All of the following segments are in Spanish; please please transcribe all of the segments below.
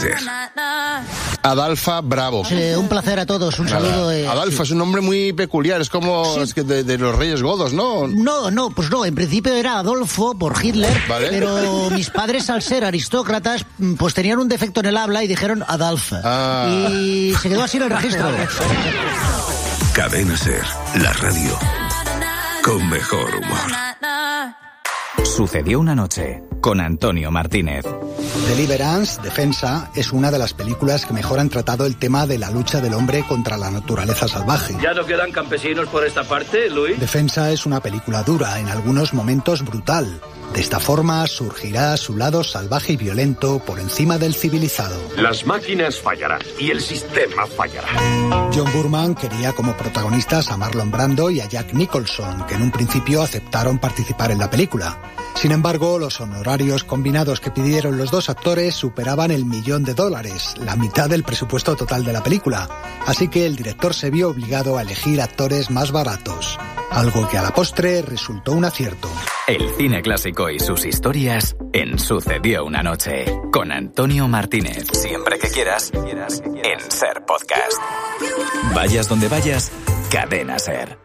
Ser. Adalfa Bravo. Un placer a todos, un saludo. Adalfa es un nombre muy peculiar, es como es que de los Reyes Godos, ¿no? No, pues no, en principio era Adolfo por Hitler, ¿vale? Pero mis padres, al ser aristócratas, pues tenían un defecto en el habla y dijeron Adalfa. Y se quedó así en el registro. Cadena Ser, la radio con mejor humor. Sucedió una noche con Antonio Martínez. Deliverance, Defensa, es una de las películas que mejor han tratado el tema de la lucha del hombre contra la naturaleza salvaje. ¿Ya no quedan campesinos por esta parte, Luis? Defensa es una película dura, en algunos momentos brutal. De esta forma surgirá su lado salvaje y violento por encima del civilizado. Las máquinas fallarán y el sistema fallará. John Boorman quería como protagonistas a Marlon Brando y a Jack Nicholson, que en un principio aceptaron participar en la película. Sin embargo, los honorarios combinados que pidieron los dos actores superaban $1 millón, la mitad del presupuesto total de la película. Así que el director se vio obligado a elegir actores más baratos, algo que a la postre resultó un acierto. El cine clásico y sus historias en Sucedió una noche con Antonio Martínez. Siempre que quieras en Ser Podcast. Vayas donde vayas, Cadena Ser.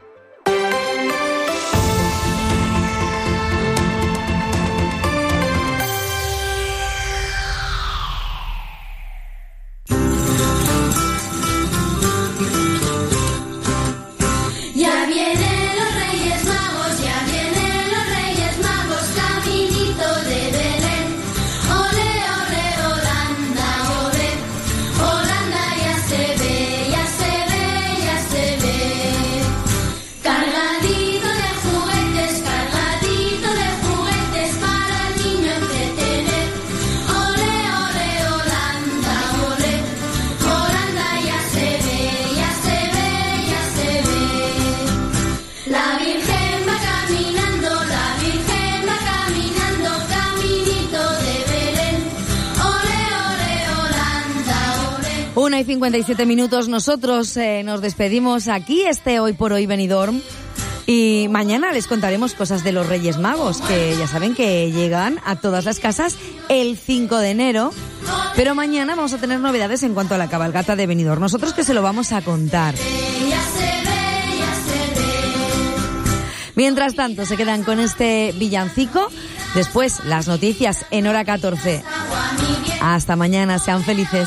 Y 57 minutos, nosotros nos despedimos aquí, Hoy por Hoy Benidorm, y mañana les contaremos cosas de los Reyes Magos, que ya saben que llegan a todas las casas el 5 de enero, pero mañana vamos a tener novedades en cuanto a la cabalgata de Benidorm, nosotros que se lo vamos a contar. Mientras tanto, se quedan con este villancico, después las noticias en hora 14. Hasta mañana, sean felices.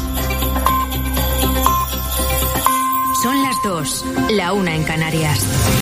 La 1 en Canarias.